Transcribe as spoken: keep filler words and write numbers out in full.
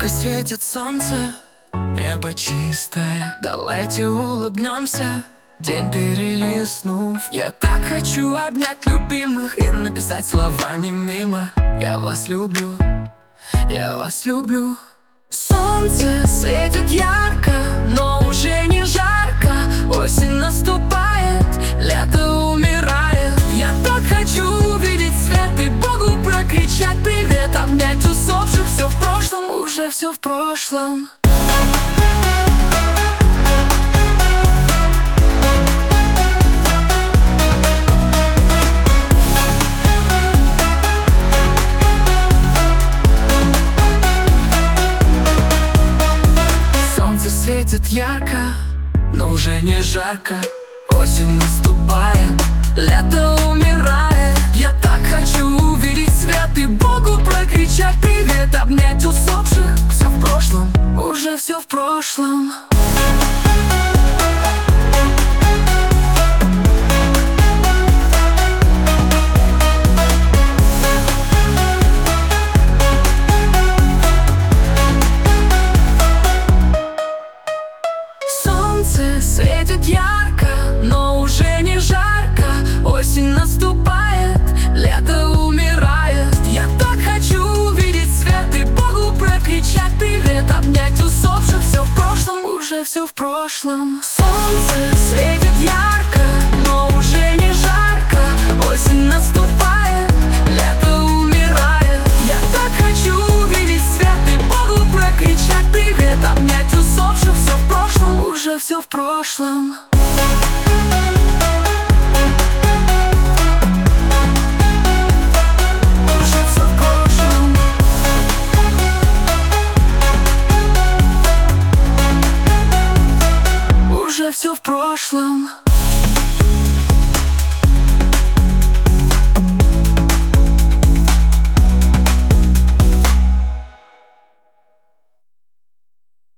Ярко светит солнце, небо чистое. Давайте улыбнемся, день перелистнув. Я так хочу обнять любимых и написать словами мимо: я вас люблю, я вас люблю. Солнце светит ярко, но уже не жарко. Осень наступает, лето умирает. Я так хочу увидеть свет и Богу прокричать привет. Обнять усопших, все в прошлом, уже все в прошлом. Светит ярко, но уже не жарко. Осень наступает, лето умирает. Я так хочу увидеть свет и Богу прокричать привет. Обнять усопших, все в прошлом, уже все в прошлом. Светит ярко, но уже не жарко. Осень наступает, лето умирает. Я так хочу увидеть свет и Богу прокричать привет. Обнять усопших, все в прошлом, уже все в прошлом. Солнце светит ярко, но уже не жарко. Осень наступает, лето умирает. Я так хочу увидеть свет и Богу прокричать привет. Обнять усопших, все в прошлом, уже все в прошлом. Уже все в прошлом. Уже все в прошлом.